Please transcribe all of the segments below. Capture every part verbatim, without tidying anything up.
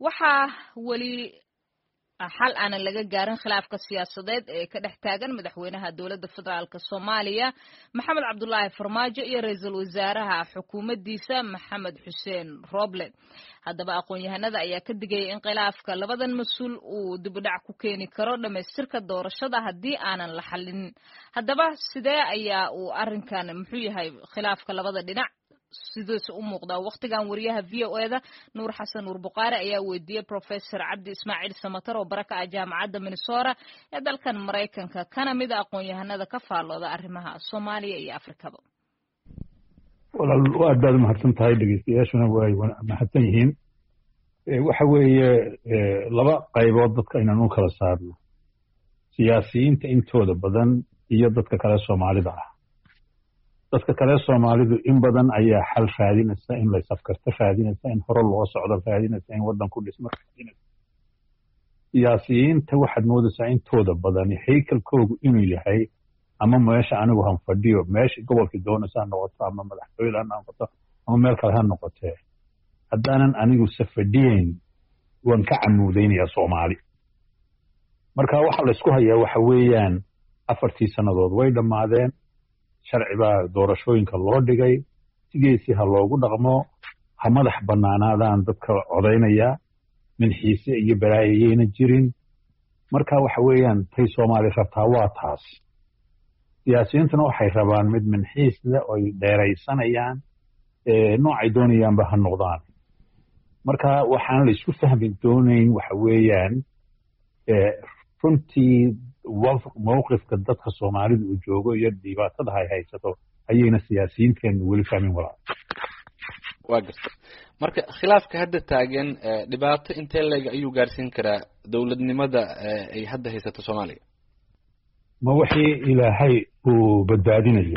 waxaa weli xal aan laga gaarin khilaafka siyaasadeed ee ka dhex taagan madaxweynaha dowladda federaalka Soomaaliya Maxamed Cabdullaahi Farmaajo iyo ra'iisul wasaaraha xukuumaddiisa Maxamed Xuseen Roble. haddaba aqoon-yahanada ayaa ka digay in khilaafka labadan mas'uul uu dib u dhac ku keeni karo dhamaystirka doorashada haddii aanan la xalin. haddaba sidee ayaa uu arrinkan muxuu yahay khilaafka labada dhinac sidaas u muuqda waqtigan wariyaha V O A da Nuur Xasan Nuur Buqaari ayaa weydiiyay Professor Cabdi Ismaaciil Samatar oo baraka ah jaamacadda Minnesota ee dalkan Mareykanka kana mid ah aqoon-yahanada ka faallooda arrimaha Soomaaliya iyo Afrikaba. walaal waa dad mahadsan tahay dhageystayaashuna way mahadsan yihiin waxa weeye laba qaybood dadka inaan u kala saarno siyaasiyiinta intooda badan iyo dadka kale Soomaalida ah dadka kale Soomaalidu in badan ayaa xal raadinaysa in la safkarta raadinaysa in hore loo socdo raadinaysa in wadan ku dhismo raadinaysa siyaasiyiinta waxaad moodaysaa intooda badan haykalkoodu inuu yahay ama meesha anigu han fadhiyo meesha gobolka doonaysa noqoto ama madaxweyne ha noqoto ama meel kale ha noqotee haddaanan anigu safadhiyeyn waan ka camuudaynayaa Soomaali marka waxa la isku hayaa waxa weeyaan afartii sanadood way dhamaadeen sharci baa doorashooyinka loo dhigay sigeesi ha loogu dhaqmo ha madax bannaanaadaan dadka codaynaya min xiise iyo baraayayna jirin marka waxa weeyaan tay Soomaali rabtaa waa taas siyaasiyiintuna waxay rabaan mid min xiisle oo dheeraysanayaan ee noocay doonayaan ba ha noqdaan marka waxaan la isku fahmi doonayn waxa weeyaan ee runtii mowqifka dadka Soomaalidu uu joogo iyo dhibaatada ay haysato ayayna siyaasiyiinteen weli fahmin walaa waa gartay marka khilaafka hadda taagan dhibaato intee leeg ayuu gaarsiin karaa dowladnimada ay hadda haysato Soomaaliya ma wixii ilaahay uu badbaadinayo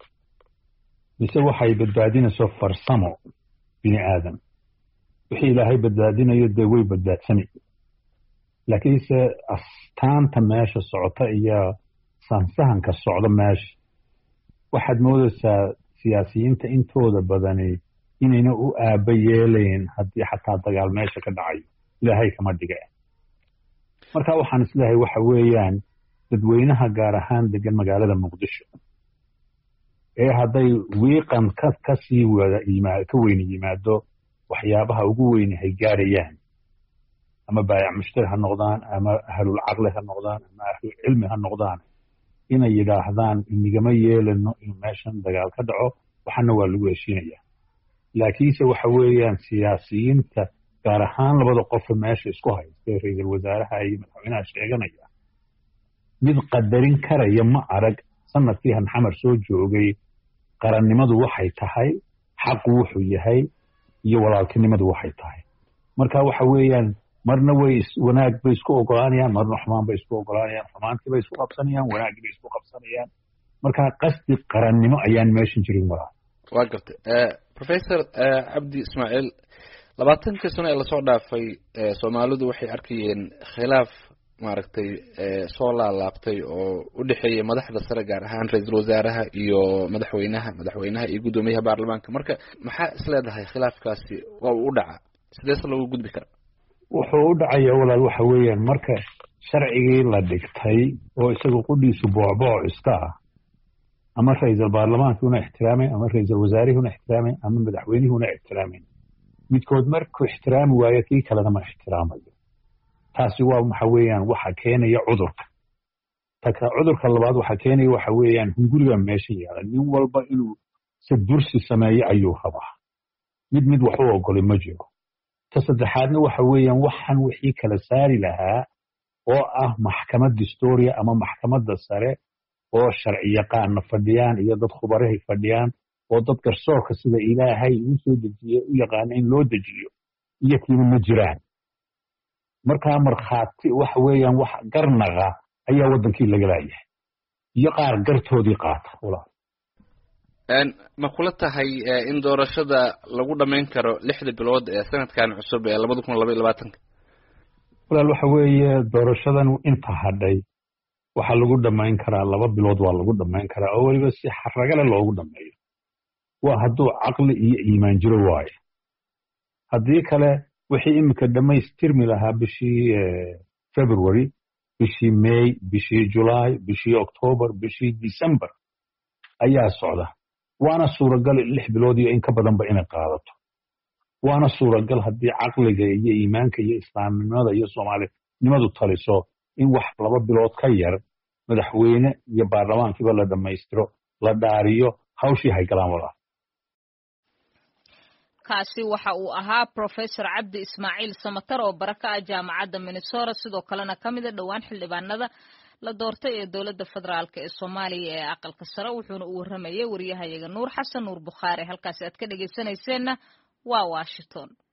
mise waxay badbaadinayso farsamo bini aadam wixii ilaahay badbaadinayo dee way badbaadsanay laakiinse astaanta meesha socota iyo sansahanka socda meesha waxaad moodaysaa siyaasiyiinta intooda badani inayna u aaba yeelayn haddii xataa dagaal meesha ka dhacayo ilaahay kama dhiga marka waxaan isleeyahay waxa weeyaan dadweynaha gaar ahaan degan magaalada Muqdisho ee hadday wiiqan ka kasii wada yimaado ka weyn yimaado waxyaabaha ugu weyn ay gaarayaan ama baayac mushtari ha noqdaan ama ahlul aqli ha noqdaan ama ahlul cilmi ha noqdaan inay yiraahdaan inagama yeelano in meeshan dagaal ka dhaco waxana waa lagu heshiinayaa laakiinse waxa weeyaan siyaasiyiinta gaar ahaan labada qof meesha isku haysta ra'iisul wasaaraha iyo madaxweynaha sheeganaya mid qadarin karaya ma arag sanadkii han xamar soo joogay qarannimadu waxay tahay xaq wuxuu yahay iyo walaaltinimadu waxay tahay marka waxa weeyaan marna way wanaag bay isku ogolaanayaan marna xumaan bay isku ogolaanayaan xumaantii bay isku qabsanayaan wanaagii bay isku qabsanayaan marka qasdi qarannimo ayaan meeshan jirin walaa waa gartay Professor Cabdi Ismaaciil labaatankii sano ee la soo dhaafay Soomaalidu waxay arkayeen khilaaf maaragtay soo laalaabtay oo u dhaxeeyay madaxda sare gaar ahaan ra'iisul wasaaraha iyo madaxweynaha madaxweynaha iyo gudoomiyaha baarlamaanka marka maxaa isleedahay khilaafkaasi waa u dhaca sidees loogu gudbi karaa wuxuu u dhacayaa walaal waxa weeyaan marka sharcigii la dhigtay oo isagu qudhiisu boocbooc iska ah ama ra'iisul baarlamaanka ixtiraamay ama ra'iisul wasaarihi ixtiraamay ama madaxweynuhu ixtiraamay midkood markuu ixtiraami waayo kii kalena ma ixtiraamayo taasi waa waxa weeyaan waxa keenaya cudurka taka cudurka labaad waxa keenaya waxa weeyaan hunguriga meesha yaala nin walba inuu sadursi sameeyo ayuu rabaa mid mid wax u ogol ma jiro ta saddexaadna waxa weeyaan waxan wixii kala saari lahaa oo ah maxkamad distoria ama maxkamadda sare oo sharci yaqaan fadhiyaan iyo dad khubaraha fadhiyaan oo dad garsoorka sida ilaahay uu soo dejiyay u yaqaan in loo dejiyo iyo kiina ma jiraan marka marxaati waxa weeyaan wax garnaqa ayaa wadankii laga leeyahay iyo qaar gartoodii qaata walaal een ma kula tahay in doorashada lagu dhameyn karo lixda bilood ee sanadkan cusub ee laba kun iyo laba iyo labaatan walaal waxa weeye doorashadan inta hadhay waxa lagu dhameyn karaa laba bilood waa lagu dhameyn karaa oo waliba si xaragale loogu dhameeyo waa hadduu aqli iyo iimaan jiro waayo haddii kale wixii iminka dhammaystirmi lahaa bishii february bishii may bishii july bishii october bishii december ayaa socda waana suuragal lix bilood iyo in ka badanba inay qaadato waana suuragal haddii caqliga iyo iimaanka iyo islaamnimada iyo soomaalinimadu taliso in wax laba bilood ka yar madaxweyne iyo baarlamaankiiba la dhammaystiro la dhaariyo hawshii hay galaan walaal kaasi waxa uu ahaa Professor Cabdi Ismaaciil Samatar oo baraka ah jaamacadda Minnesota sidoo kalena kamid ah dhawaan xildhibaanada la doortay ee dawladda federaalka ee Soomaaliya ee aqalka sare wuxuuna u waramayay wariyahayaga Nuur Xasan Nuur Bukhaari halkaas aad ka dhageysanayseen waa Washington